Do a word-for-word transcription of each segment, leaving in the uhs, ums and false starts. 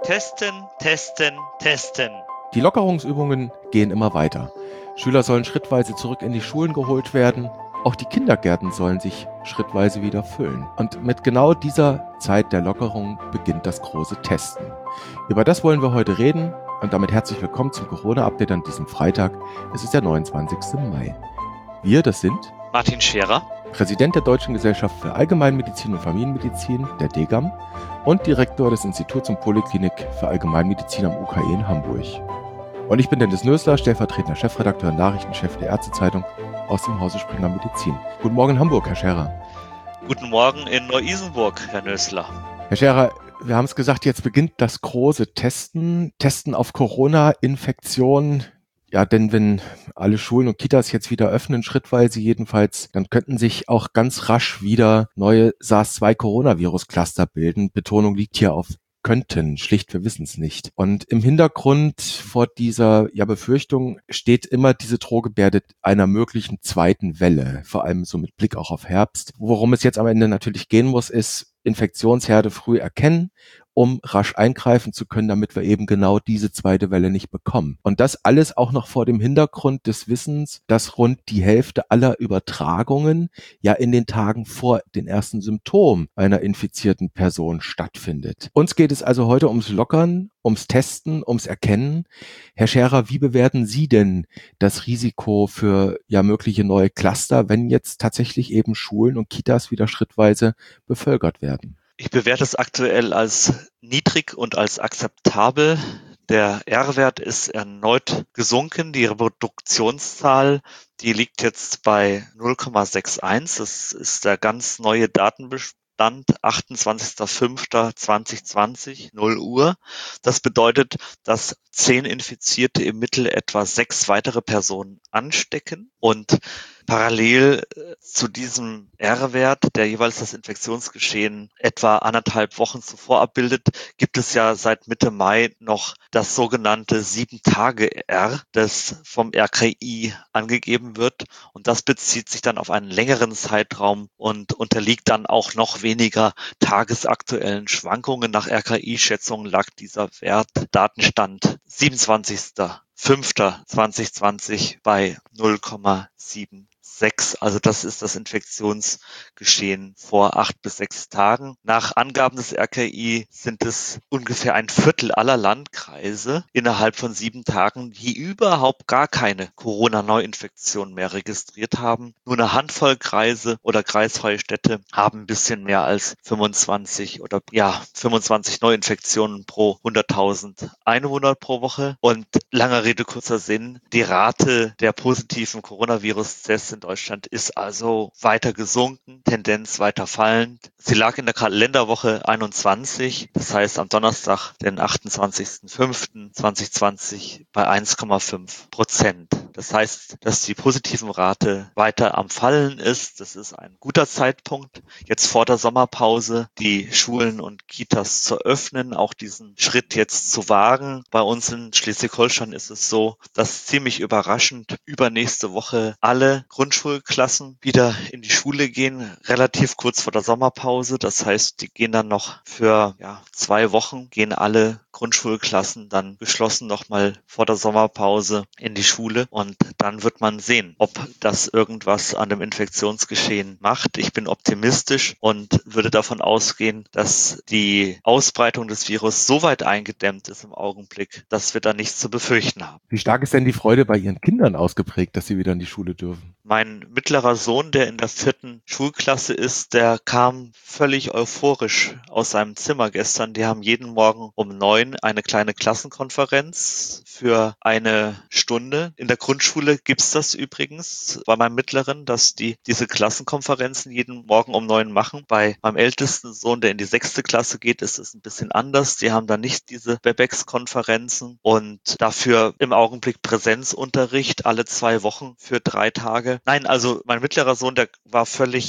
Testen, testen, testen. Die Lockerungsübungen gehen immer weiter. Schüler sollen schrittweise zurück in die Schulen geholt werden. Auch die Kindergärten sollen sich schrittweise wieder füllen. Und mit genau dieser Zeit der Lockerung beginnt das große Testen. Über das wollen wir heute reden und damit herzlich willkommen zum Corona-Update an diesem Freitag. Es ist der neunundzwanzigsten Mai. Wir, das sind Martin Scherer, Präsident der Deutschen Gesellschaft für Allgemeinmedizin und Familienmedizin, der D G A M, und Direktor des Instituts und Poliklinik für Allgemeinmedizin am U K E in Hamburg. Und ich bin Dennis Nösler, stellvertretender Chefredakteur und Nachrichtenchef der Ärztezeitung aus dem Hause Springer Medizin. Guten Morgen in Hamburg, Herr Scherer. Guten Morgen in Neu-Isenburg, Herr Nösler. Herr Scherer, wir haben es gesagt, jetzt beginnt das große Testen, Testen auf Corona-Infektionen. Ja, denn wenn alle Schulen und Kitas jetzt wieder öffnen, schrittweise jedenfalls, dann könnten sich auch ganz rasch wieder neue SARS zwei Coronavirus-Cluster bilden. Betonung liegt hier auf könnten, schlicht, wir wissen es nicht. Und im Hintergrund vor dieser ja, Befürchtung steht immer diese Drohgebärde einer möglichen zweiten Welle, vor allem so mit Blick auch auf Herbst. Worum es jetzt am Ende natürlich gehen muss, ist Infektionsherde früh erkennen, um rasch eingreifen zu können, damit wir eben genau diese zweite Welle nicht bekommen. Und das alles auch noch vor dem Hintergrund des Wissens, dass rund die Hälfte aller Übertragungen ja in den Tagen vor den ersten Symptomen einer infizierten Person stattfindet. Uns geht es also heute ums Lockern, ums Testen, ums Erkennen. Herr Scherer, wie bewerten Sie denn das Risiko für ja mögliche neue Cluster, wenn jetzt tatsächlich eben Schulen und Kitas wieder schrittweise bevölkert werden? Ich bewerte es aktuell als niedrig und als akzeptabel. Der R-Wert ist erneut gesunken. Die Reproduktionszahl, die liegt jetzt bei null Komma einundsechzig. Das ist der ganz neue Datenbestand. achtundzwanzigster fünfter zweitausendzwanzig, null Uhr. Das bedeutet, dass zehn Infizierte im Mittel etwa sechs weitere Personen anstecken und parallel zu diesem R-Wert, der jeweils das Infektionsgeschehen etwa anderthalb Wochen zuvor abbildet, gibt es ja seit Mitte Mai noch das sogenannte sieben-Tage-R, das vom R K I angegeben wird. Und das bezieht sich dann auf einen längeren Zeitraum und unterliegt dann auch noch weniger tagesaktuellen Schwankungen. Nach R K I-Schätzungen lag dieser Wert, Datenstand siebenundzwanzigster fünfter zweitausendzwanzig bei null Komma sechsundsiebzig. Also das ist das Infektionsgeschehen vor acht bis sechs Tagen. Nach Angaben des R K I sind es ungefähr ein Viertel aller Landkreise innerhalb von sieben Tagen, die überhaupt gar keine Corona-Neuinfektion mehr registriert haben. Nur eine Handvoll Kreise oder kreisfreie Städte haben ein bisschen mehr als fünfundzwanzig oder ja fünfundzwanzig Neuinfektionen pro hunderttausend Einwohner pro Woche. Und langer Rede, kurzer Sinn, die Rate der positiven Coronavirus-Tests in Deutschland ist also weiter gesunken, Tendenz weiter fallend. Sie lag in der Kalenderwoche einundzwanzig, das heißt am Donnerstag, den achtundzwanzigster fünfter zweitausendzwanzig bei eins Komma fünf Prozent. Das heißt, dass die positiven Rate weiter am Fallen ist. Das ist ein guter Zeitpunkt, jetzt vor der Sommerpause die Schulen und Kitas zu öffnen, auch diesen Schritt jetzt zu wagen. Bei uns in Schleswig-Holstein ist es so, dass ziemlich überraschend übernächste Woche alle Grundschulklassen wieder in die Schule gehen, relativ kurz vor der Sommerpause. Das heißt, die gehen dann noch für ja, zwei Wochen, gehen alle Grundschulklassen dann geschlossen nochmal vor der Sommerpause in die Schule und dann wird man sehen, ob das irgendwas an dem Infektionsgeschehen macht. Ich bin optimistisch und würde davon ausgehen, dass die Ausbreitung des Virus so weit eingedämmt ist im Augenblick, dass wir da nichts zu befürchten haben. Wie stark ist denn die Freude bei Ihren Kindern ausgeprägt, dass sie wieder in die Schule dürfen? Mein mittlerer Sohn, der in der vierten Schulklasse ist, der kam völlig euphorisch aus seinem Zimmer gestern. Die haben jeden Morgen um neun eine kleine Klassenkonferenz für eine Stunde. In der Grundschule gibt's das übrigens bei meinem Mittleren, dass die diese Klassenkonferenzen jeden Morgen um neun machen. Bei meinem ältesten Sohn, der in die sechste Klasse geht, ist es ein bisschen anders. Die haben da nicht diese Webex-Konferenzen und dafür im Augenblick Präsenzunterricht alle zwei Wochen für drei Tage. Nein, also mein mittlerer Sohn, der war völlig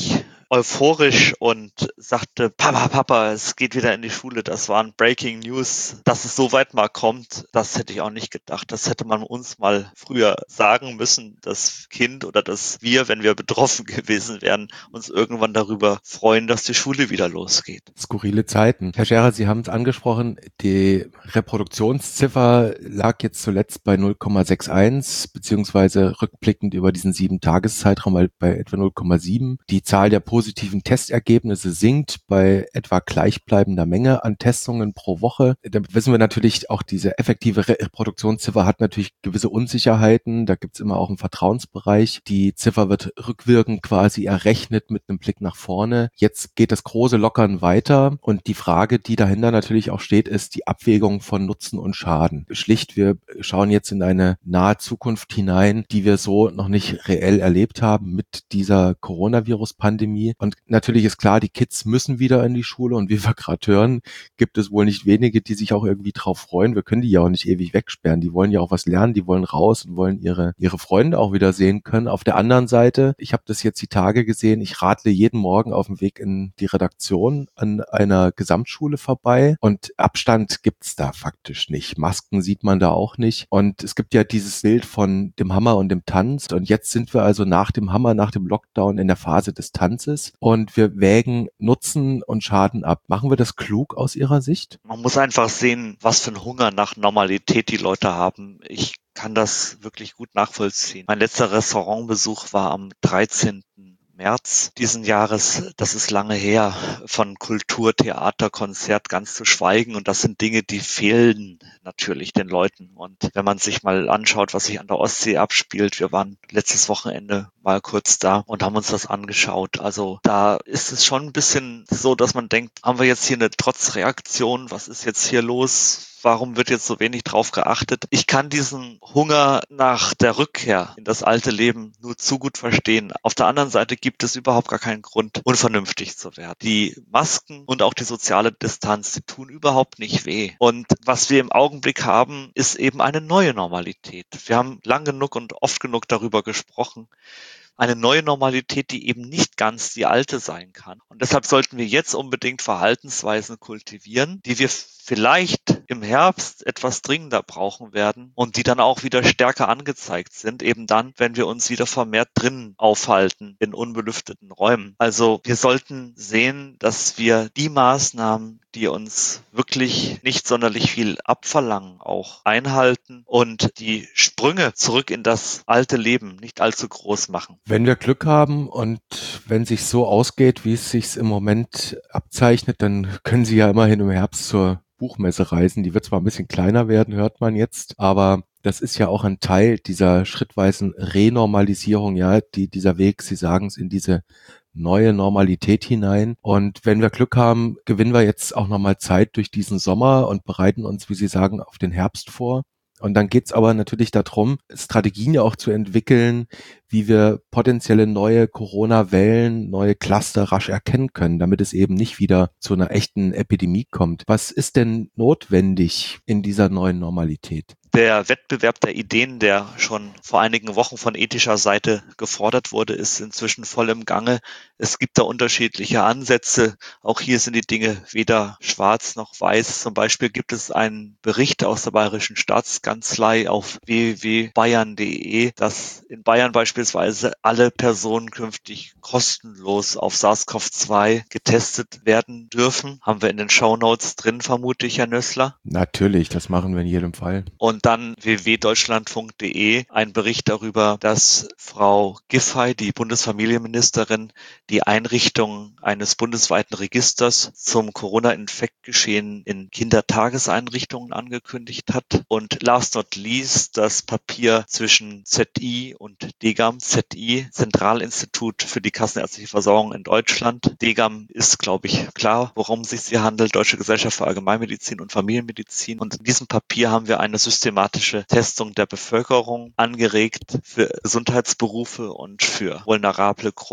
euphorisch und sagte, Papa, Papa, es geht wieder in die Schule. Das waren Breaking News. Dass es so weit mal kommt, das hätte ich auch nicht gedacht. Das hätte man uns mal früher sagen müssen, das Kind oder dass wir, wenn wir betroffen gewesen wären, uns irgendwann darüber freuen, dass die Schule wieder losgeht. Skurrile Zeiten. Herr Scherer, Sie haben es angesprochen, die Reproduktionsziffer lag jetzt zuletzt bei null Komma einundsechzig, beziehungsweise rückblickend über diesen sieben-Tages-Zeitraum bei etwa null Komma sieben. Die Zahl der positiven Testergebnisse sinkt bei etwa gleichbleibender Menge an Testungen pro Woche. Da wissen wir natürlich, auch diese effektive Reproduktionsziffer hat natürlich gewisse Unsicherheiten. Da gibt es immer auch einen Vertrauensbereich. Die Ziffer wird rückwirkend quasi errechnet mit einem Blick nach vorne. Jetzt geht das große Lockern weiter und die Frage, die dahinter natürlich auch steht, ist die Abwägung von Nutzen und Schaden. Schlicht, wir schauen jetzt in eine nahe Zukunft hinein, die wir so noch nicht reell erlebt haben mit dieser Coronavirus-Pandemie. Und natürlich ist klar, die Kids müssen wieder in die Schule und wie wir gerade hören, gibt es wohl nicht wenige, die sich auch irgendwie drauf freuen. Wir können die ja auch nicht ewig wegsperren. Die wollen ja auch was lernen, die wollen raus und wollen ihre ihre Freunde auch wieder sehen können. Auf der anderen Seite, ich habe das jetzt die Tage gesehen, ich radle jeden Morgen auf dem Weg in die Redaktion an einer Gesamtschule vorbei und Abstand gibt's da faktisch nicht. Masken sieht man da auch nicht. Und es gibt ja dieses Bild von dem Hammer und dem Tanz. Und jetzt sind wir also nach dem Hammer, nach dem Lockdown in der Phase des Tanzes und wir wägen Nutzen und Schaden ab. Machen wir das klug aus Ihrer Sicht? Man muss einfach sehen, was für ein Hunger nach Normalität die Leute haben. Ich kann das wirklich gut nachvollziehen. Mein letzter Restaurantbesuch war am dreizehnten März diesen Jahres. Das ist lange her. Von Kultur, Theater, Konzert ganz zu schweigen. Und das sind Dinge, die fehlen natürlich den Leuten. Und wenn man sich mal anschaut, was sich an der Ostsee abspielt, wir waren letztes Wochenende mal kurz da und haben uns das angeschaut. Also da ist es schon ein bisschen so, dass man denkt, haben wir jetzt hier eine Trotzreaktion? Was ist jetzt hier los? Warum wird jetzt so wenig drauf geachtet? Ich kann diesen Hunger nach der Rückkehr in das alte Leben nur zu gut verstehen. Auf der anderen Seite gibt es überhaupt gar keinen Grund, unvernünftig zu werden. Die Masken und auch die soziale Distanz, die tun überhaupt nicht weh. Und was wir im Augenblick haben, ist eben eine neue Normalität. Wir haben lang genug und oft genug darüber gesprochen. Eine neue Normalität, die eben nicht ganz die alte sein kann. Und deshalb sollten wir jetzt unbedingt Verhaltensweisen kultivieren, die wir vielleicht im Herbst etwas dringender brauchen werden und die dann auch wieder stärker angezeigt sind, eben dann, wenn wir uns wieder vermehrt drinnen aufhalten in unbelüfteten Räumen. Also wir sollten sehen, dass wir die Maßnahmen, die uns wirklich nicht sonderlich viel abverlangen, auch einhalten und die Sprünge zurück in das alte Leben nicht allzu groß machen. Wenn wir Glück haben und wenn sich so ausgeht, wie es sich im Moment abzeichnet, dann können Sie ja immerhin im Herbst zur Buchmesse reisen. Die wird zwar ein bisschen kleiner werden, hört man jetzt, aber das ist ja auch ein Teil dieser schrittweisen Renormalisierung, ja, die, dieser Weg, Sie sagen es, in diese neue Normalität hinein. Und wenn wir Glück haben, gewinnen wir jetzt auch nochmal Zeit durch diesen Sommer und bereiten uns, wie Sie sagen, auf den Herbst vor. Und dann geht's aber natürlich darum, Strategien ja auch zu entwickeln, wie wir potenzielle neue Corona-Wellen, neue Cluster rasch erkennen können, damit es eben nicht wieder zu einer echten Epidemie kommt. Was ist denn notwendig in dieser neuen Normalität? Der Wettbewerb der Ideen, der schon vor einigen Wochen von ethischer Seite gefordert wurde, ist inzwischen voll im Gange. Es gibt da unterschiedliche Ansätze. Auch hier sind die Dinge weder schwarz noch weiß. Zum Beispiel gibt es einen Bericht aus der Bayerischen Staatskanzlei auf w w w punkt bayern punkt d e, dass in Bayern beispielsweise alle Personen künftig kostenlos auf SARS-C o V zwei getestet werden dürfen. Haben wir in den Shownotes drin, vermute ich, Herr Nössler. Natürlich, das machen wir in jedem Fall. Und dann w w w punkt deutschlandfunk punkt d e, ein Bericht darüber, dass Frau Giffey, die Bundesfamilienministerin, die Einrichtung eines bundesweiten Registers zum Corona-Infektgeschehen in Kindertageseinrichtungen angekündigt hat. Und last not least das Papier zwischen Z I und DGAM. Z I, Zentralinstitut für die kassenärztliche Versorgung in Deutschland. DGAM ist, glaube ich, klar, worum es sich hier handelt, Deutsche Gesellschaft für Allgemeinmedizin und Familienmedizin. Und in diesem Papier haben wir eine systematische Testung der Bevölkerung angeregt für Gesundheitsberufe und für vulnerable Gruppen.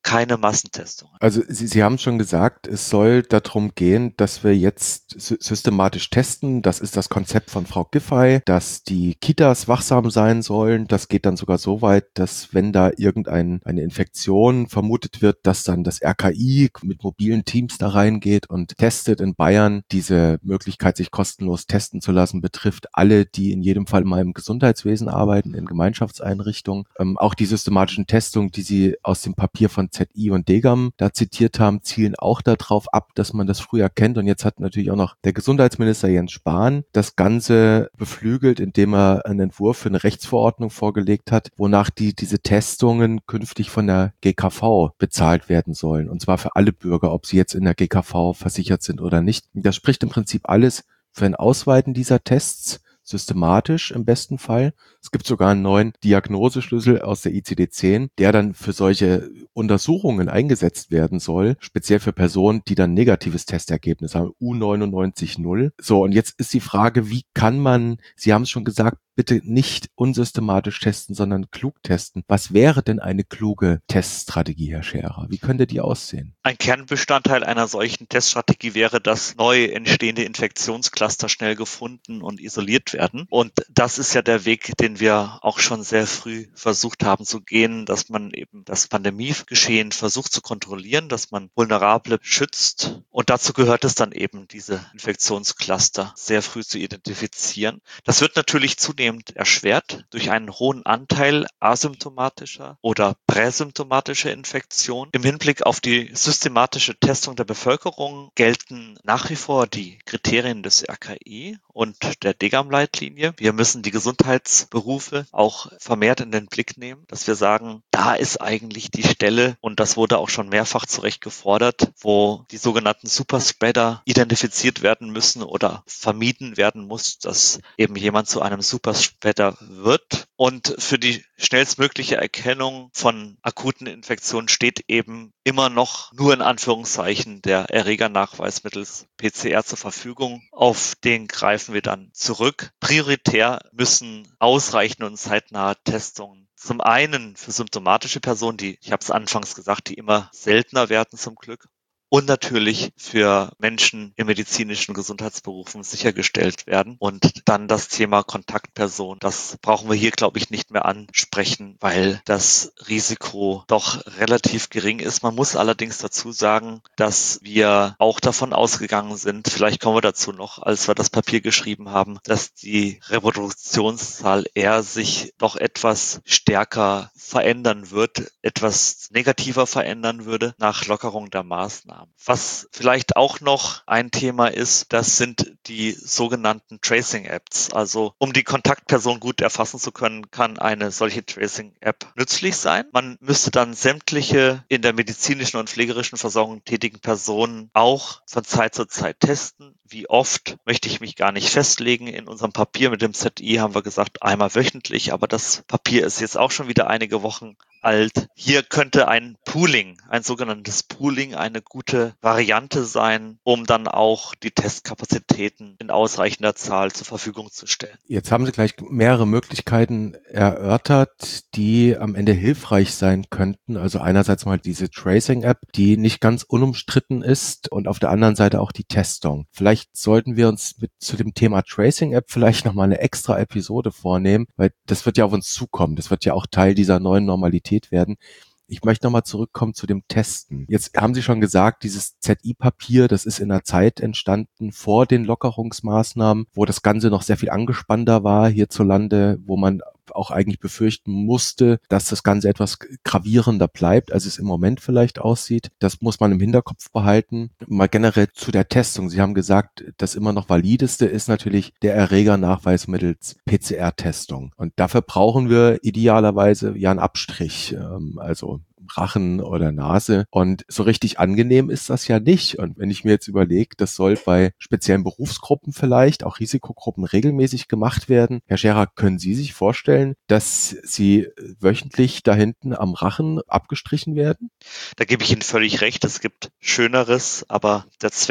keine Massentestungen. Also Sie, Sie haben schon gesagt, es soll darum gehen, dass wir jetzt sy- systematisch testen. Das ist das Konzept von Frau Giffey, dass die Kitas wachsam sein sollen. Das geht dann sogar so weit, dass wenn da irgendeine eine Infektion vermutet wird, dass dann das R K I mit mobilen Teams da reingeht und testet. In Bayern diese Möglichkeit, sich kostenlos testen zu lassen, betrifft alle, die in jedem Fall mal im Gesundheitswesen arbeiten, in Gemeinschaftseinrichtungen. Ähm, auch die systematischen Testungen, die Sie aus dem Papier von Z I und Degam da zitiert haben, zielen auch darauf ab, dass man das früher kennt. Und jetzt hat natürlich auch noch der Gesundheitsminister Jens Spahn das Ganze beflügelt, indem er einen Entwurf für eine Rechtsverordnung vorgelegt hat, wonach die diese Testungen künftig von der G K V bezahlt werden sollen. Und zwar für alle Bürger, ob sie jetzt in der G K V versichert sind oder nicht. Das spricht im Prinzip alles für ein Ausweiten dieser Tests, systematisch im besten Fall. Es gibt sogar einen neuen Diagnoseschlüssel aus der I C D zehn, der dann für solche Untersuchungen eingesetzt werden soll, speziell für Personen, die dann negatives Testergebnis haben, U neunundneunzig null. So, und jetzt ist die Frage, wie kann man, Sie haben es schon gesagt, bitte nicht unsystematisch testen, sondern klug testen. Was wäre denn eine kluge Teststrategie, Herr Scherer? Wie könnte die aussehen? Ein Kernbestandteil einer solchen Teststrategie wäre, dass neu entstehende Infektionscluster schnell gefunden und isoliert werden. Und das ist ja der Weg, den wir auch schon sehr früh versucht haben zu gehen, dass man eben das Pandemiegeschehen versucht zu kontrollieren, dass man Vulnerable schützt. Und dazu gehört es dann eben, diese Infektionscluster sehr früh zu identifizieren. Das wird natürlich zunehmend erschwert durch einen hohen Anteil asymptomatischer oder präsymptomatischer Infektionen. Im Hinblick auf die systematische Testung der Bevölkerung gelten nach wie vor die Kriterien des R K I und der Degam-Leitlinie. Wir müssen die Gesundheitsberufe auch vermehrt in den Blick nehmen, dass wir sagen, da ist eigentlich die Stelle, und das wurde auch schon mehrfach zu Recht gefordert, wo die sogenannten Superspreader identifiziert werden müssen oder vermieden werden muss, dass eben jemand zu einem Superspreader wird. Und für die schnellstmögliche Erkennung von akuten Infektionen steht eben immer noch nur in Anführungszeichen der Erregernachweis mittels P C R zur Verfügung. Auf den greifen wir dann zurück. Prioritär müssen ausreichende und zeitnahe Testungen zum einen für symptomatische Personen, die, ich habe es anfangs gesagt, die immer seltener werden zum Glück, und natürlich für Menschen in medizinischen Gesundheitsberufen sichergestellt werden. Und dann das Thema Kontaktperson, das brauchen wir hier, glaube ich, nicht mehr ansprechen, weil das Risiko doch relativ gering ist. Man muss allerdings dazu sagen, dass wir auch davon ausgegangen sind, vielleicht kommen wir dazu noch, als wir das Papier geschrieben haben, dass die Reproduktionszahl eher sich doch etwas stärker verändern wird, etwas negativer verändern würde nach Lockerung der Maßnahmen. Was vielleicht auch noch ein Thema ist, das sind die sogenannten Tracing-Apps. Also um die Kontaktperson gut erfassen zu können, kann eine solche Tracing-App nützlich sein. Man müsste dann sämtliche in der medizinischen und pflegerischen Versorgung tätigen Personen auch von Zeit zu Zeit testen. Wie oft möchte ich mich gar nicht festlegen. In unserem Papier mit dem Z I haben wir gesagt, einmal wöchentlich, aber das Papier ist jetzt auch schon wieder einige Wochen alt. Hier könnte ein Pooling, ein sogenanntes Pooling, eine gute Variante sein, um dann auch die Testkapazitäten in ausreichender Zahl zur Verfügung zu stellen. Jetzt haben Sie gleich mehrere Möglichkeiten erörtert, die am Ende hilfreich sein könnten. Also einerseits mal diese Tracing-App, die nicht ganz unumstritten ist, und auf der anderen Seite auch die Testung. Vielleicht sollten wir uns mit zu dem Thema Tracing-App vielleicht nochmal eine extra Episode vornehmen, weil das wird ja auf uns zukommen. Das wird ja auch Teil dieser neuen Normalität werden. Ich möchte nochmal zurückkommen zu dem Testen. Jetzt haben Sie schon gesagt, dieses Z I-Papier, das ist in einer Zeit entstanden vor den Lockerungsmaßnahmen, wo das Ganze noch sehr viel angespannter war hierzulande, wo man auch eigentlich befürchten musste, dass das Ganze etwas gravierender bleibt, als es im Moment vielleicht aussieht. Das muss man im Hinterkopf behalten. Mal generell zu der Testung. Sie haben gesagt, das immer noch valideste ist natürlich der Erregernachweis mittels P C R-Testung. Und dafür brauchen wir idealerweise ja einen Abstrich, also Rachen oder Nase. Und so richtig angenehm ist das ja nicht. Und wenn ich mir jetzt überlege, das soll bei speziellen Berufsgruppen vielleicht, auch Risikogruppen, regelmäßig gemacht werden. Herr Scherer, können Sie sich vorstellen, dass Sie wöchentlich da hinten am Rachen abgestrichen werden? Da gebe ich Ihnen völlig recht. Es gibt Schöneres, aber der Zweck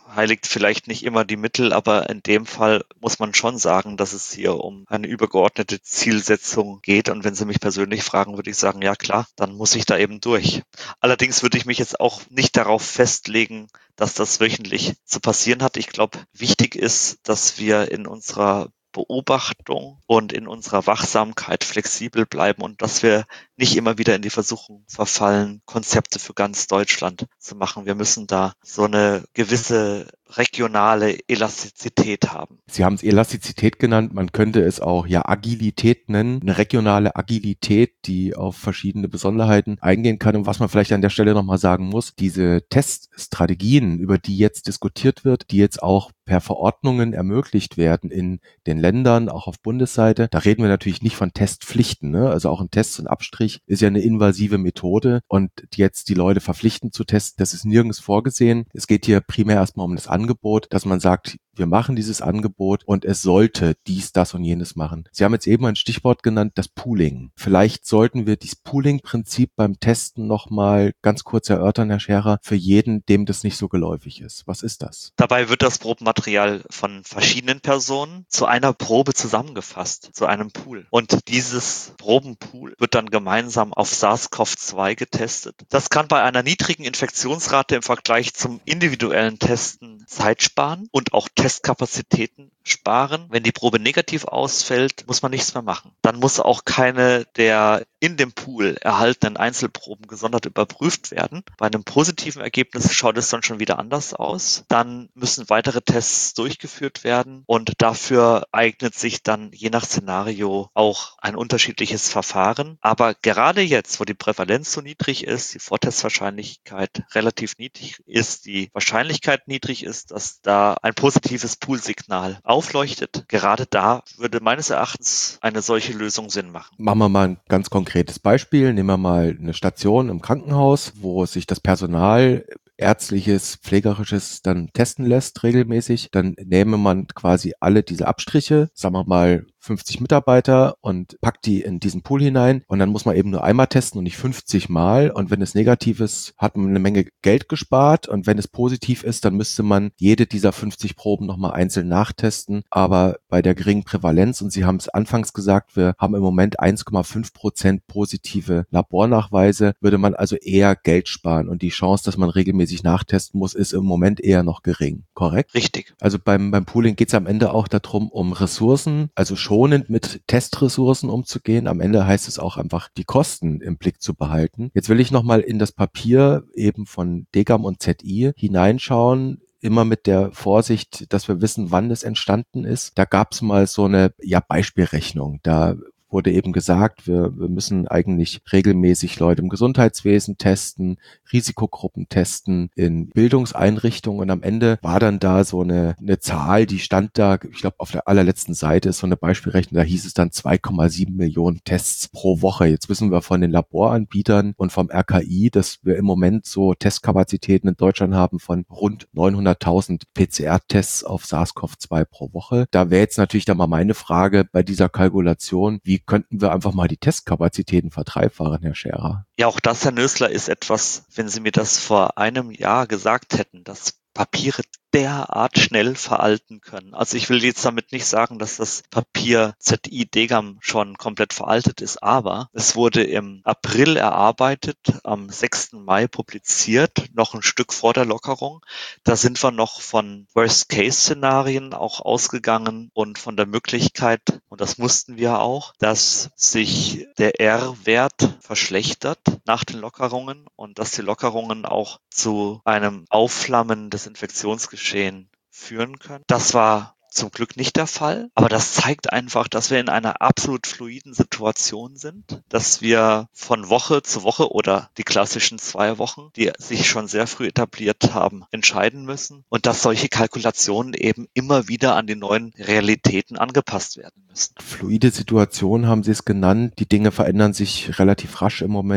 heiligt vielleicht nicht immer die Mittel, aber in dem Fall muss man schon sagen, dass es hier um eine übergeordnete Zielsetzung geht. Und wenn Sie mich persönlich fragen, würde ich sagen, ja klar, dann muss ich da eben durch. Allerdings würde ich mich jetzt auch nicht darauf festlegen, dass das wöchentlich zu passieren hat. Ich glaube, wichtig ist, dass wir in unserer Beobachtung und in unserer Wachsamkeit flexibel bleiben und dass wir nicht immer wieder in die Versuchung verfallen, Konzepte für ganz Deutschland zu machen. Wir müssen da so eine gewisse regionale Elastizität haben. Sie haben es Elastizität genannt, man könnte es auch ja Agilität nennen, eine regionale Agilität, die auf verschiedene Besonderheiten eingehen kann. Und was man vielleicht an der Stelle nochmal sagen muss, diese Teststrategien, über die jetzt diskutiert wird, die jetzt auch per Verordnungen ermöglicht werden in den Ländern, auch auf Bundesseite, da reden wir natürlich nicht von Testpflichten, ne? Also auch ein Test und Abstrich ist ja eine invasive Methode und jetzt die Leute verpflichten zu testen, das ist nirgends vorgesehen. Es geht hier primär erstmal um das Angebot, dass man sagt, wir machen dieses Angebot und es sollte dies, das und jenes machen. Sie haben jetzt eben ein Stichwort genannt, das Pooling. Vielleicht sollten wir dieses Pooling-Prinzip beim Testen nochmal ganz kurz erörtern, Herr Scherer, für jeden, dem das nicht so geläufig ist. Was ist das? Dabei wird das Probenmaterial von verschiedenen Personen zu einer Probe zusammengefasst, zu einem Pool. Und dieses Probenpool wird dann gemeinsam auf SARS-C o V zwei getestet. Das kann bei einer niedrigen Infektionsrate im Vergleich zum individuellen Testen Zeit sparen und auch Testkapazitäten sparen. Wenn die Probe negativ ausfällt, muss man nichts mehr machen. Dann muss auch keine der in dem Pool erhaltenen Einzelproben gesondert überprüft werden. Bei einem positiven Ergebnis schaut es dann schon wieder anders aus. Dann müssen weitere Tests durchgeführt werden und dafür eignet sich dann je nach Szenario auch ein unterschiedliches Verfahren. Aber gerade jetzt, wo die Prävalenz so niedrig ist, die Vortestwahrscheinlichkeit relativ niedrig ist, die Wahrscheinlichkeit niedrig ist, dass da ein positives Poolsignal aufleuchtet, gerade da würde meines Erachtens eine solche Lösung Sinn machen. Machen wir mal ein ganz konkretes Beispiel. Nehmen wir mal eine Station im Krankenhaus, wo sich das Personal ärztliches, pflegerisches dann testen lässt regelmäßig. Dann nehme man quasi alle diese Abstriche, sagen wir mal fünfzig Mitarbeiter und packt die in diesen Pool hinein und dann muss man eben nur einmal testen und nicht fünfzig Mal und wenn es negativ ist, hat man eine Menge Geld gespart und wenn es positiv ist, dann müsste man jede dieser fünfzig Proben nochmal einzeln nachtesten, aber bei der geringen Prävalenz und Sie haben es anfangs gesagt, wir haben im Moment eins Komma fünf Prozent positive Labornachweise, würde man also eher Geld sparen und die Chance, dass man regelmäßig nachtesten muss, ist im Moment eher noch gering, korrekt? Richtig. Also beim, beim Pooling geht es am Ende auch darum, um Ressourcen, also schonend mit Testressourcen umzugehen. Am Ende heißt es auch einfach, die Kosten im Blick zu behalten. Jetzt will ich nochmal in das Papier eben von DGAM und Z I hineinschauen, immer mit der Vorsicht, dass wir wissen, wann es entstanden ist. Da gab es mal so eine ja, Beispielrechnung. Da wurde eben gesagt, wir, wir müssen eigentlich regelmäßig Leute im Gesundheitswesen testen, Risikogruppen testen, in Bildungseinrichtungen und am Ende war dann da so eine, eine Zahl, die stand da, ich glaube auf der allerletzten Seite ist so eine Beispielrechnung, da hieß es dann zwei Komma sieben Millionen Tests pro Woche. Jetzt wissen wir von den Laboranbietern und vom R K I, dass wir im Moment so Testkapazitäten in Deutschland haben von rund neunhunderttausend P C R-Tests auf SARS-C o V zwei pro Woche. Da wäre jetzt natürlich dann mal meine Frage bei dieser Kalkulation, wie könnten wir einfach mal die Testkapazitäten verdreifachen, Herr Scherer? Ja, auch das, Herr Nösler, ist etwas, wenn Sie mir das vor einem Jahr gesagt hätten, dass Papiere derart schnell veralten können. Also ich will jetzt damit nicht sagen, dass das Papier Z I-DGAM schon komplett veraltet ist, aber es wurde im April erarbeitet, am sechsten Mai publiziert, noch ein Stück vor der Lockerung. Da sind wir noch von Worst-Case-Szenarien auch ausgegangen und von der Möglichkeit, und das mussten wir auch, dass sich der R-Wert verschlechtert nach den Lockerungen und dass die Lockerungen auch zu einem Aufflammen des Infektionsgeschehens führen können. Das war zum Glück nicht der Fall, aber das zeigt einfach, dass wir in einer absolut fluiden Situation sind, dass wir von Woche zu Woche oder die klassischen zwei Wochen, die sich schon sehr früh etabliert haben, entscheiden müssen und dass solche Kalkulationen eben immer wieder an die neuen Realitäten angepasst werden müssen. Fluide Situation haben Sie es genannt, die Dinge verändern sich relativ rasch im Moment.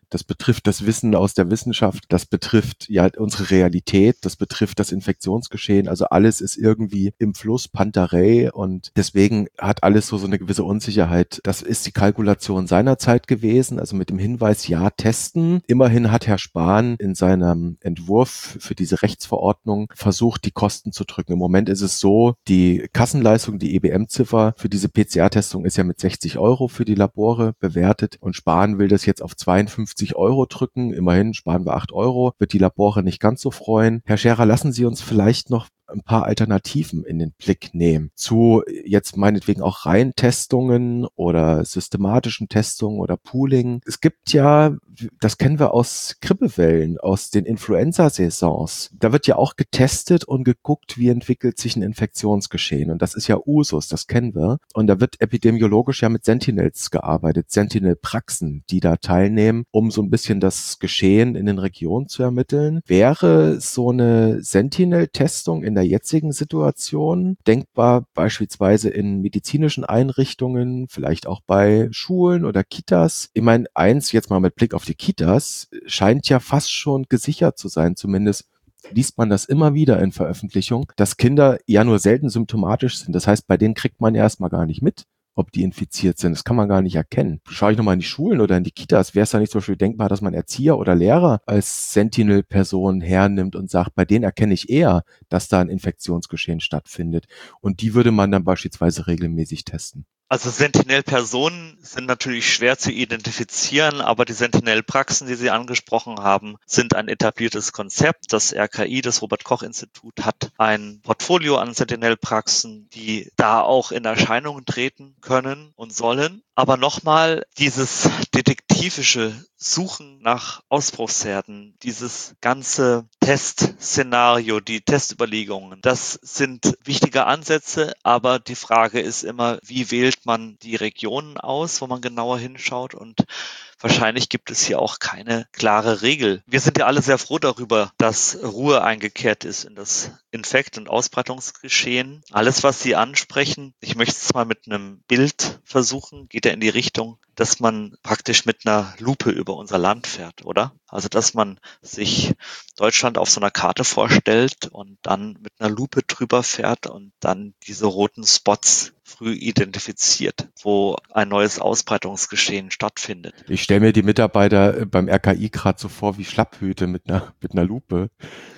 Das betrifft das Wissen aus der Wissenschaft, das betrifft ja unsere Realität, das betrifft das Infektionsgeschehen. Also alles ist irgendwie im Fluss, Pantarei, und deswegen hat alles so so eine gewisse Unsicherheit. Das ist die Kalkulation seinerzeit gewesen, also mit dem Hinweis, ja, testen. Immerhin hat Herr Spahn in seinem Entwurf für diese Rechtsverordnung versucht, die Kosten zu drücken. Im Moment ist es so, die Kassenleistung, die E B M-Ziffer für diese P C R-Testung ist ja mit sechzig Euro für die Labore bewertet, und Spahn will das jetzt auf zweiundfünfzig Euro drücken. Immerhin sparen wir acht Euro, wird die Labore nicht ganz so freuen. Herr Scherer, lassen Sie uns vielleicht noch ein paar Alternativen in den Blick nehmen zu jetzt meinetwegen auch Reihentestungen oder systematischen Testungen oder Pooling. Es gibt ja, das kennen wir aus Grippewellen, aus den Influenza-Saisons. Da wird ja auch getestet und geguckt, wie entwickelt sich ein Infektionsgeschehen. Und das ist ja Usus, das kennen wir. Und da wird epidemiologisch ja mit Sentinels gearbeitet, Sentinel-Praxen, die da teilnehmen, um so ein bisschen das Geschehen in den Regionen zu ermitteln. Wäre so eine Sentinel-Testung in der jetzigen Situation denkbar, beispielsweise in medizinischen Einrichtungen, vielleicht auch bei Schulen oder Kitas? Ich meine, eins jetzt mal mit Blick auf die Kitas scheint ja fast schon gesichert zu sein, zumindest liest man das immer wieder in Veröffentlichungen, dass Kinder ja nur selten symptomatisch sind. Das heißt, bei denen kriegt man ja erstmal gar nicht mit, ob die infiziert sind. Das kann man gar nicht erkennen. Schaue ich nochmal in die Schulen oder in die Kitas, wäre es da nicht zum Beispiel denkbar, dass man Erzieher oder Lehrer als Sentinel-Personen hernimmt und sagt, bei denen erkenne ich eher, dass da ein Infektionsgeschehen stattfindet. Und die würde man dann beispielsweise regelmäßig testen. Also Sentinel-Personen sind natürlich schwer zu identifizieren, aber die Sentinel-Praxen, die Sie angesprochen haben, sind ein etabliertes Konzept. Das R K I, das Robert-Koch-Institut, hat ein Portfolio an Sentinel-Praxen, die da auch in Erscheinung treten können und sollen. Aber nochmal, dieses detektivische Suchen nach Ausbruchsherden, dieses ganze Testszenario, die Testüberlegungen, das sind wichtige Ansätze, aber die Frage ist immer, wie wählt man die Regionen aus, wo man genauer hinschaut, und wahrscheinlich gibt es hier auch keine klare Regel. Wir sind ja alle sehr froh darüber, dass Ruhe eingekehrt ist in das Infekt- und Ausbreitungsgeschehen. Alles, was Sie ansprechen, ich möchte es mal mit einem Bild versuchen, geht ja in die Richtung, dass man praktisch mit einer Lupe über unser Land fährt, oder? Also, dass man sich Deutschland auf so einer Karte vorstellt und dann mit einer Lupe drüber fährt und dann diese roten Spots früh identifiziert, wo ein neues Ausbreitungsgeschehen stattfindet. Ich stelle mir die Mitarbeiter beim R K I gerade so vor wie Schlapphüte mit einer, mit einer Lupe.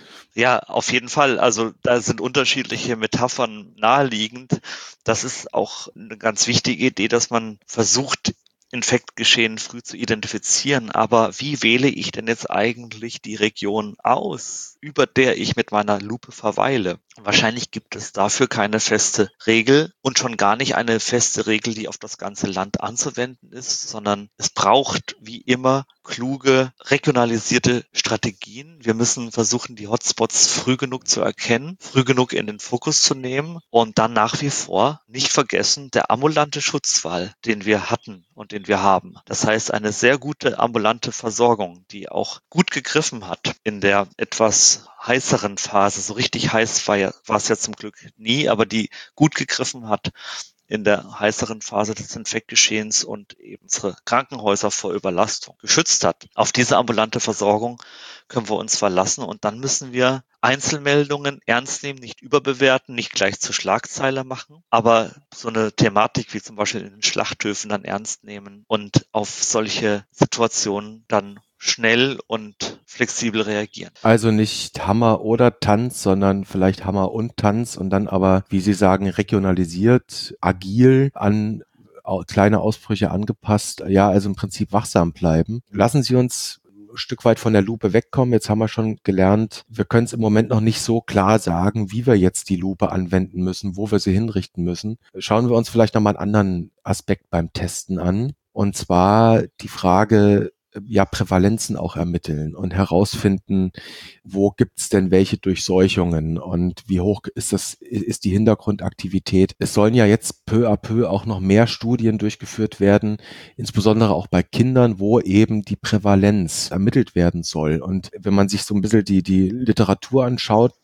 Ja, auf jeden Fall. Also da sind unterschiedliche Metaphern naheliegend. Das ist auch eine ganz wichtige Idee, dass man versucht, Infektgeschehen früh zu identifizieren. Aber wie wähle ich denn jetzt eigentlich die Region aus, über der ich mit meiner Lupe verweile? Wahrscheinlich gibt es dafür keine feste Regel und schon gar nicht eine feste Regel, die auf das ganze Land anzuwenden ist, sondern es braucht wie immer kluge, regionalisierte Strategien. Wir müssen versuchen, die Hotspots früh genug zu erkennen, früh genug in den Fokus zu nehmen und dann nach wie vor nicht vergessen, der ambulante Schutzwall, den wir hatten und den wir haben. Das heißt, eine sehr gute ambulante Versorgung, die auch gut gegriffen hat in der etwas heißeren Phase. So richtig heiß war, ja, war es ja zum Glück nie, aber die gut gegriffen hat in der heißeren Phase des Infektgeschehens und eben unsere Krankenhäuser vor Überlastung geschützt hat. Auf diese ambulante Versorgung können wir uns verlassen, und dann müssen wir Einzelmeldungen ernst nehmen, nicht überbewerten, nicht gleich zur Schlagzeile machen, aber so eine Thematik wie zum Beispiel in den Schlachthöfen dann ernst nehmen und auf solche Situationen dann schnell und flexibel reagieren. Also nicht Hammer oder Tanz, sondern vielleicht Hammer und Tanz und dann aber, wie Sie sagen, regionalisiert, agil an kleine Ausbrüche angepasst. Ja, also im Prinzip wachsam bleiben. Lassen Sie uns ein Stück weit von der Lupe wegkommen. Jetzt haben wir schon gelernt, wir können es im Moment noch nicht so klar sagen, wie wir jetzt die Lupe anwenden müssen, wo wir sie hinrichten müssen. Schauen wir uns vielleicht nochmal einen anderen Aspekt beim Testen an. Und zwar die Frage, ja, Prävalenzen auch ermitteln und herausfinden, wo gibt's denn welche Durchseuchungen und wie hoch ist das, ist die Hintergrundaktivität. Es sollen ja jetzt peu à peu auch noch mehr Studien durchgeführt werden, insbesondere auch bei Kindern, wo eben die Prävalenz ermittelt werden soll. Und wenn man sich so ein bisschen die, die Literatur anschaut,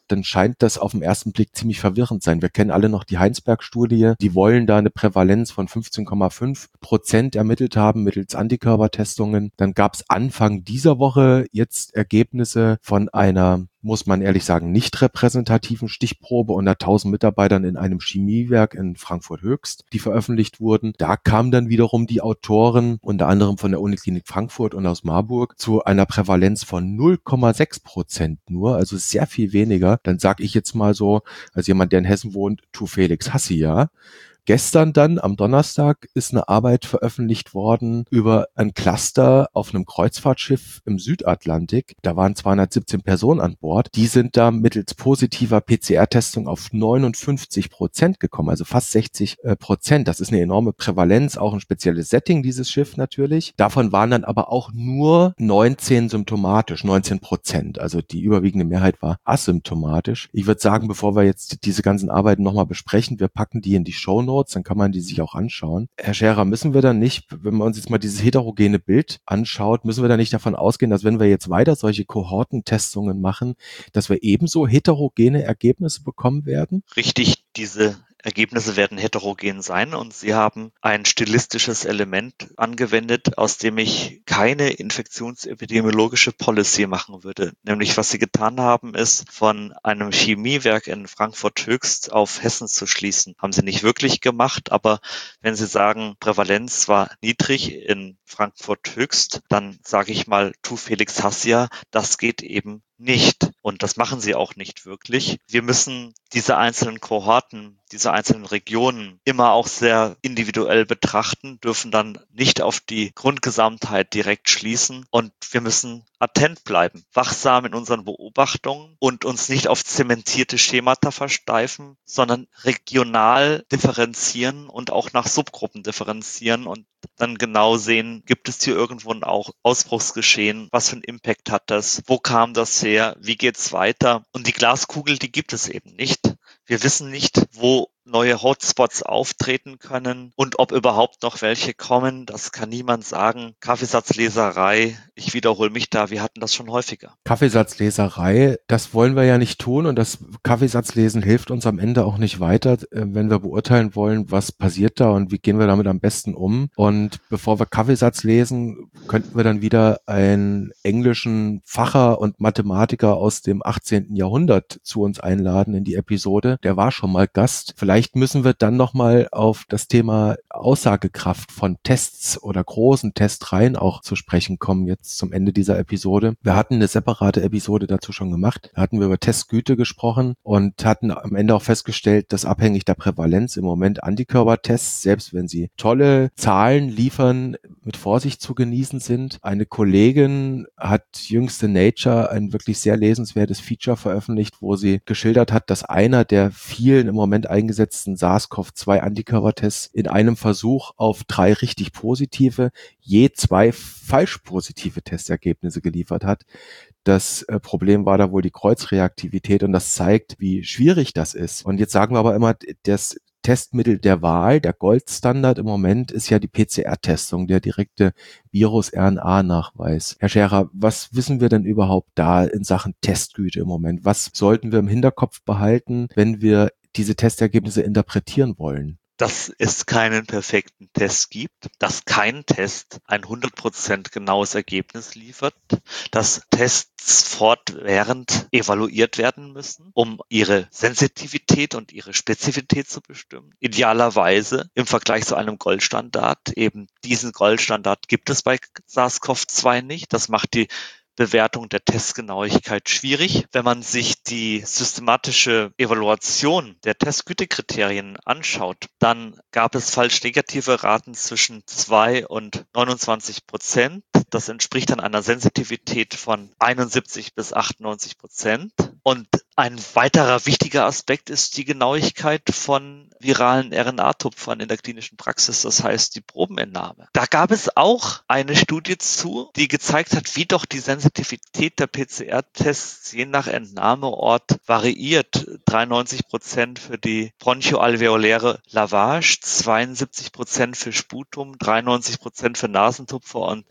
dann scheint das auf den ersten Blick ziemlich verwirrend sein. Wir kennen alle noch die Heinsberg-Studie. Die wollen da eine Prävalenz von fünfzehn Komma fünf Prozent ermittelt haben mittels Antikörpertestungen. Dann gab es Anfang dieser Woche jetzt Ergebnisse von einer, muss man ehrlich sagen, nicht repräsentativen Stichprobe unter tausend Mitarbeitern in einem Chemiewerk in Frankfurt Höchst, die veröffentlicht wurden. Da kamen dann wiederum die Autoren, unter anderem von der Uniklinik Frankfurt und aus Marburg, zu einer Prävalenz von null Komma sechs Prozent nur, also sehr viel weniger. Dann sage ich jetzt mal so, als jemand, der in Hessen wohnt, tu Felix Hassi, ja. Gestern dann, am Donnerstag, ist eine Arbeit veröffentlicht worden über ein Cluster auf einem Kreuzfahrtschiff im Südatlantik. Da waren zweihundertsiebzehn Personen an Bord. Die sind da mittels positiver P C R-Testung auf neunundfünfzig Prozent gekommen, also fast sechzig Prozent. Das ist eine enorme Prävalenz, auch ein spezielles Setting, dieses Schiff natürlich. Davon waren dann aber auch nur neunzehn symptomatisch, neunzehn Prozent. Also die überwiegende Mehrheit war asymptomatisch. Ich würde sagen, bevor wir jetzt diese ganzen Arbeiten nochmal besprechen, wir packen die in die Shownotes, dann kann man die sich auch anschauen. Herr Scherer, müssen wir dann nicht, wenn man uns jetzt mal dieses heterogene Bild anschaut, müssen wir dann nicht davon ausgehen, dass wenn wir jetzt weiter solche Kohortentestungen machen, dass wir ebenso heterogene Ergebnisse bekommen werden? Richtig, diese Ergebnisse werden heterogen sein und Sie haben ein stilistisches Element angewendet, aus dem ich keine infektionsepidemiologische Policy machen würde. Nämlich, was Sie getan haben, ist, von einem Chemiewerk in Frankfurt Höchst auf Hessen zu schließen. Haben Sie nicht wirklich gemacht, aber wenn Sie sagen, Prävalenz war niedrig in Frankfurt Höchst, dann sage ich mal, tu Felix Hassia, das geht eben nicht. Und das machen sie auch nicht wirklich. Wir müssen diese einzelnen Kohorten, diese einzelnen Regionen immer auch sehr individuell betrachten, dürfen dann nicht auf die Grundgesamtheit direkt schließen und wir müssen attent bleiben, wachsam in unseren Beobachtungen und uns nicht auf zementierte Schemata versteifen, sondern regional differenzieren und auch nach Subgruppen differenzieren und dann genau sehen, gibt es hier irgendwo ein auch Ausbruchsgeschehen, was für einen Impact hat das, wo kam das her, wie geht's weiter? Und die Glaskugel, die gibt es eben nicht. Wir wissen nicht, wo neue Hotspots auftreten können und ob überhaupt noch welche kommen. Das kann niemand sagen. Kaffeesatzleserei, ich wiederhole mich da, wir hatten das schon häufiger. Kaffeesatzleserei, das wollen wir ja nicht tun und das Kaffeesatzlesen hilft uns am Ende auch nicht weiter, wenn wir beurteilen wollen, was passiert da und wie gehen wir damit am besten um. Und bevor wir Kaffeesatz lesen, könnten wir dann wieder einen englischen Facher und Mathematiker aus dem achtzehnten Jahrhundert zu uns einladen in die Episode. Der war schon mal Gast. Vielleicht Vielleicht müssen wir dann nochmal auf das Thema Aussagekraft von Tests oder großen Testreihen auch zu sprechen kommen, jetzt zum Ende dieser Episode. Wir hatten eine separate Episode dazu schon gemacht. Da hatten wir über Testgüte gesprochen und hatten am Ende auch festgestellt, dass abhängig der Prävalenz im Moment Antikörpertests, selbst wenn sie tolle Zahlen liefern, mit Vorsicht zu genießen sind. Eine Kollegin hat jüngst in Nature ein wirklich sehr lesenswertes Feature veröffentlicht, wo sie geschildert hat, dass einer der vielen im Moment eingesetzten SARS-C o V zwei Antikörpertests in einem Versuch auf drei richtig positive, je zwei falsch positive Testergebnisse geliefert hat. Das äh, Problem war da wohl die Kreuzreaktivität und das zeigt, wie schwierig das ist. Und jetzt sagen wir aber immer, das Testmittel der Wahl, der Goldstandard im Moment ist ja die P C R-Testung, der direkte Virus-R N A-Nachweis. Herr Scherer, was wissen wir denn überhaupt da in Sachen Testgüte im Moment? Was sollten wir im Hinterkopf behalten, wenn wir diese Testergebnisse interpretieren wollen? Dass es keinen perfekten Test gibt, dass kein Test ein hundert Prozent genaues Ergebnis liefert, dass Tests fortwährend evaluiert werden müssen, um ihre Sensitivität und ihre Spezifität zu bestimmen. Idealerweise im Vergleich zu einem Goldstandard, eben diesen Goldstandard gibt es bei SARS-C o V zwei nicht. Das macht die Bewertung der Testgenauigkeit schwierig. Wenn man sich die systematische Evaluation der Testgütekriterien anschaut, dann gab es falsch-negative Raten zwischen zwei und neunundzwanzig Prozent. Das entspricht dann einer Sensitivität von einundsiebzig bis achtundneunzig Prozent. Und ein weiterer wichtiger Aspekt ist die Genauigkeit von viralen R N A-Tupfern in der klinischen Praxis, das heißt die Probenentnahme. Da gab es auch eine Studie zu, die gezeigt hat, wie doch die Sensitivität der P C R-Tests je nach Entnahmeort variiert. dreiundneunzig Prozent für die bronchoalveoläre Lavage, zweiundsiebzig Prozent für Sputum, dreiundneunzig Prozent für Nasentupfer und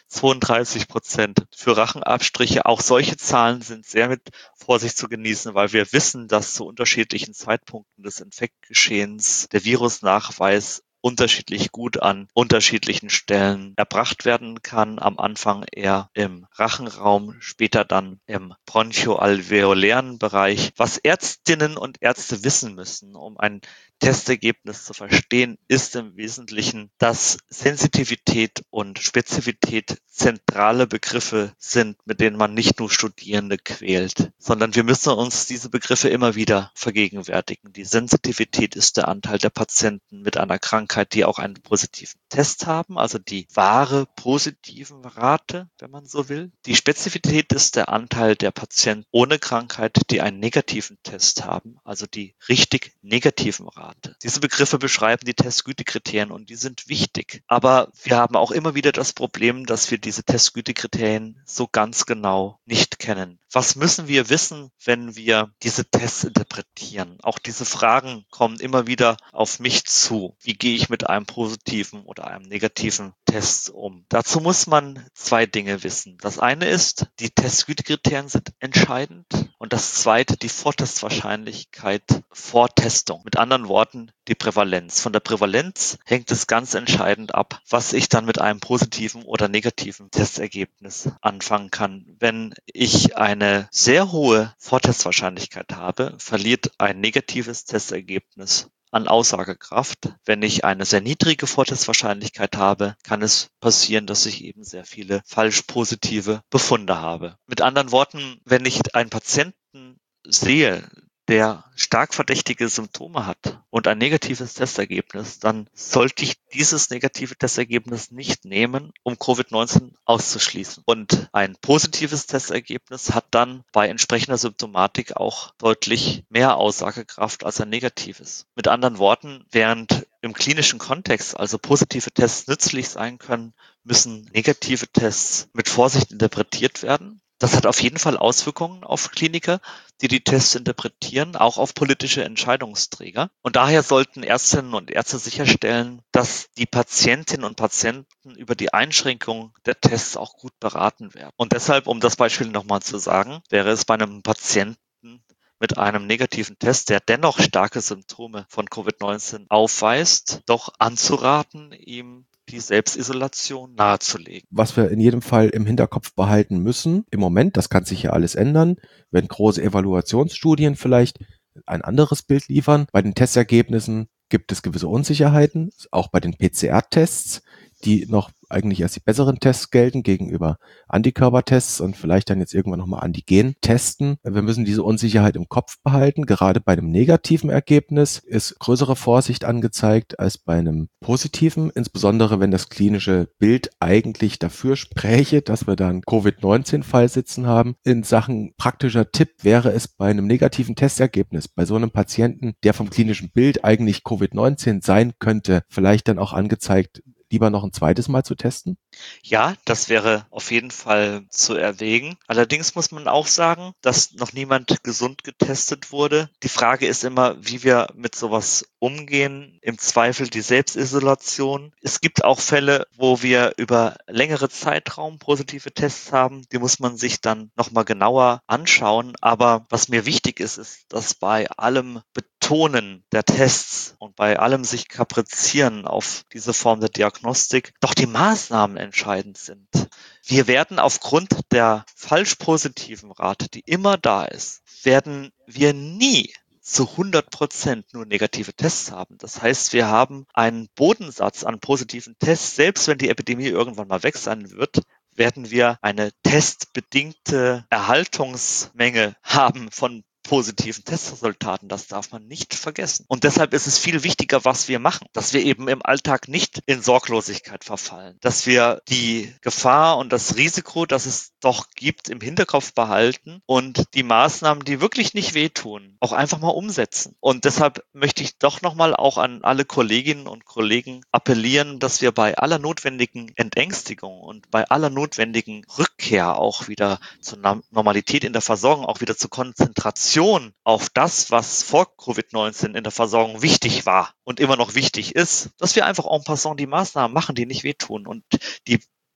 zweiunddreißig Prozent für Rachenabstriche. Auch solche Zahlen sind sehr mit Vorsicht zu genießen, weil wir wissen, dass zu unterschiedlichen Zeitpunkten des Infektgeschehens der Virusnachweis unterschiedlich gut an unterschiedlichen Stellen erbracht werden kann. Am Anfang eher im Rachenraum, später dann im bronchoalveolären Bereich. Was Ärztinnen und Ärzte wissen müssen, um ein Testergebnis zu verstehen, ist im Wesentlichen, dass Sensitivität und Spezifität zentrale Begriffe sind, mit denen man nicht nur Studierende quält, sondern wir müssen uns diese Begriffe immer wieder vergegenwärtigen. Die Sensitivität ist der Anteil der Patienten mit einer Krankheit, die auch einen positiven Test haben, also die wahre positiven Rate, wenn man so will. Die Spezifität ist der Anteil der Patienten ohne Krankheit, die einen negativen Test haben, also die richtig negativen Rate. Diese Begriffe beschreiben die Testgütekriterien und die sind wichtig. Aber wir haben auch immer wieder das Problem, dass wir diese Testgütekriterien so ganz genau nicht kennen. Was müssen wir wissen, wenn wir diese Tests interpretieren? Auch diese Fragen kommen immer wieder auf mich zu. Wie gehe ich mit einem positiven oder einem negativen Test um? Dazu muss man zwei Dinge wissen. Das eine ist, die Testgütekriterien sind entscheidend. Und das zweite, die Vortestwahrscheinlichkeit vor Testung. Mit anderen Worten, die Prävalenz. Von der Prävalenz hängt es ganz entscheidend ab, was ich dann mit einem positiven oder negativen Testergebnis anfangen kann. Wenn ich eine sehr hohe Vortestwahrscheinlichkeit habe, verliert ein negatives Testergebnis an Aussagekraft. Wenn ich eine sehr niedrige Vortestwahrscheinlichkeit habe, kann es passieren, dass ich eben sehr viele falsch positive Befunde habe. Mit anderen Worten, wenn ich einen Patienten sehe, der stark verdächtige Symptome hat und ein negatives Testergebnis, dann sollte ich dieses negative Testergebnis nicht nehmen, um Covid neunzehn auszuschließen. Und ein positives Testergebnis hat dann bei entsprechender Symptomatik auch deutlich mehr Aussagekraft als ein negatives. Mit anderen Worten, während im klinischen Kontext also positive Tests nützlich sein können, müssen negative Tests mit Vorsicht interpretiert werden. Das hat auf jeden Fall Auswirkungen auf Kliniker, die die Tests interpretieren, auch auf politische Entscheidungsträger. Und daher sollten Ärztinnen und Ärzte sicherstellen, dass die Patientinnen und Patienten über die Einschränkung der Tests auch gut beraten werden. Und deshalb, um das Beispiel nochmal zu sagen, wäre es bei einem Patienten mit einem negativen Test, der dennoch starke Symptome von Covid neunzehn aufweist, doch anzuraten, ihm die Selbstisolation nahezulegen. Was wir in jedem Fall im Hinterkopf behalten müssen, im Moment, das kann sich ja alles ändern, wenn große Evaluationsstudien vielleicht ein anderes Bild liefern. Bei den Testergebnissen gibt es gewisse Unsicherheiten, auch bei den P C R-Tests, die noch eigentlich als die besseren Tests gelten gegenüber Antikörpertests und vielleicht dann jetzt irgendwann nochmal Antigen testen. Wir müssen diese Unsicherheit im Kopf behalten. Gerade bei einem negativen Ergebnis ist größere Vorsicht angezeigt als bei einem positiven, insbesondere wenn das klinische Bild eigentlich dafür spräche, dass wir da einen Covid neunzehn Fall sitzen haben. In Sachen praktischer Tipp wäre es bei einem negativen Testergebnis, bei so einem Patienten, der vom klinischen Bild eigentlich Covid neunzehn sein könnte, vielleicht dann auch angezeigt, lieber noch ein zweites Mal zu testen? Ja, das wäre auf jeden Fall zu erwägen. Allerdings muss man auch sagen, dass noch niemand gesund getestet wurde. Die Frage ist immer, wie wir mit sowas umgehen. Im Zweifel die Selbstisolation. Es gibt auch Fälle, wo wir über längere Zeitraum positive Tests haben. Die muss man sich dann nochmal genauer anschauen. Aber was mir wichtig ist, ist, dass bei allem Betonen der Tests und bei allem sich kaprizieren auf diese Form der Diagnostik doch die Maßnahmen entscheidend sind. Wir werden aufgrund der falsch positiven Rate, die immer da ist, werden wir nie zu hundert Prozent nur negative Tests haben. Das heißt, wir haben einen Bodensatz an positiven Tests. Selbst wenn die Epidemie irgendwann mal weg sein wird, werden wir eine testbedingte Erhaltungsmenge haben von positiven Testresultaten. Das darf man nicht vergessen. Und deshalb ist es viel wichtiger, was wir machen, dass wir eben im Alltag nicht in Sorglosigkeit verfallen, dass wir die Gefahr und das Risiko, das es doch gibt, im Hinterkopf behalten und die Maßnahmen, die wirklich nicht wehtun, auch einfach mal umsetzen. Und deshalb möchte ich doch nochmal auch an alle Kolleginnen und Kollegen appellieren, dass wir bei aller notwendigen Entängstigung und bei aller notwendigen Rückkehr auch wieder zur Normalität in der Versorgung, auch wieder zur Konzentration auf das, was vor Covid neunzehn in der Versorgung wichtig war und immer noch wichtig ist, dass wir einfach en passant die Maßnahmen machen, die nicht wehtun und die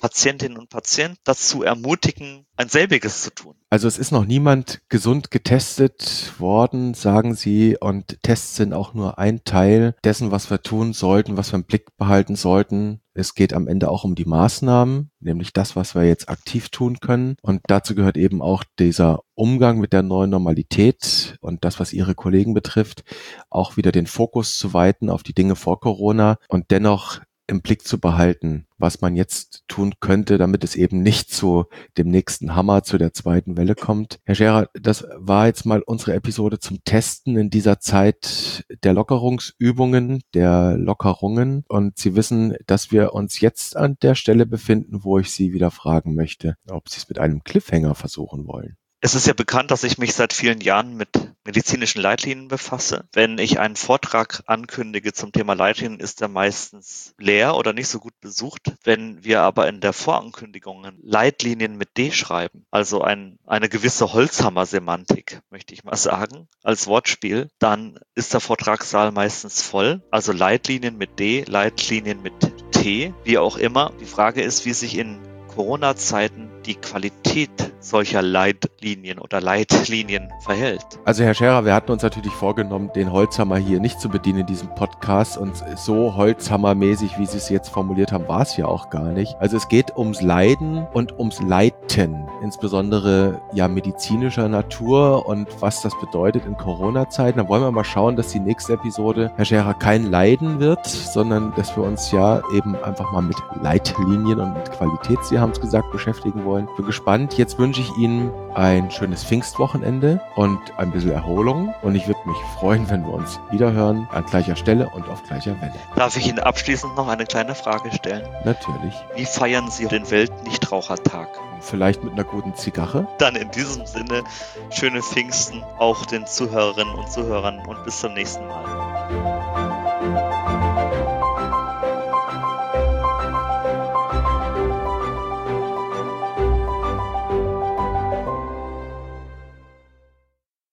Patientinnen und Patienten dazu ermutigen, ein selbiges zu tun? Also es ist noch niemand gesund getestet worden, sagen Sie, und Tests sind auch nur ein Teil dessen, was wir tun sollten, was wir im Blick behalten sollten. Es geht am Ende auch um die Maßnahmen, nämlich das, was wir jetzt aktiv tun können. Und dazu gehört eben auch dieser Umgang mit der neuen Normalität und das, was Ihre Kollegen betrifft, auch wieder den Fokus zu weiten auf die Dinge vor Corona und dennoch im Blick zu behalten, was man jetzt tun könnte, damit es eben nicht zu dem nächsten Hammer, zu der zweiten Welle kommt. Herr Scherer, das war jetzt mal unsere Episode zum Testen in dieser Zeit der Lockerungsübungen, der Lockerungen. Und Sie wissen, dass wir uns jetzt an der Stelle befinden, wo ich Sie wieder fragen möchte, ob Sie es mit einem Cliffhanger versuchen wollen. Es ist ja bekannt, dass ich mich seit vielen Jahren mit medizinischen Leitlinien befasse. Wenn ich einen Vortrag ankündige zum Thema Leitlinien, ist er meistens leer oder nicht so gut besucht. Wenn wir aber in der Vorankündigung Leitlinien mit D schreiben, also ein, eine gewisse Holzhammer-Semantik, möchte ich mal sagen, als Wortspiel, dann ist der Vortragssaal meistens voll. Also Leitlinien mit D, Leitlinien mit T, wie auch immer. Die Frage ist, wie sich in Corona-Zeiten die Qualität solcher Leitlinien oder Leitlinien verhält. Also Herr Scherer, wir hatten uns natürlich vorgenommen, den Holzhammer hier nicht zu bedienen in diesem Podcast, und so holzhammermäßig, wie Sie es jetzt formuliert haben, war es ja auch gar nicht. Also es geht ums Leiden und ums Leiten, insbesondere ja medizinischer Natur und was das bedeutet in Corona-Zeiten. Da wollen wir mal schauen, dass die nächste Episode, Herr Scherer, kein Leiden wird, sondern dass wir uns ja eben einfach mal mit Leitlinien und mit Qualität, Sie haben es gesagt, beschäftigen wollen. Bin gespannt. Jetzt wünsche ich Ihnen ein schönes Pfingstwochenende und ein bisschen Erholung. Und ich würde mich freuen, wenn wir uns wiederhören an gleicher Stelle und auf gleicher Welle. Darf ich Ihnen abschließend noch eine kleine Frage stellen? Natürlich. Wie feiern Sie den Weltnichtrauchertag? Vielleicht mit einer guten Zigarre? Dann in diesem Sinne, schöne Pfingsten auch den Zuhörerinnen und Zuhörern und bis zum nächsten Mal.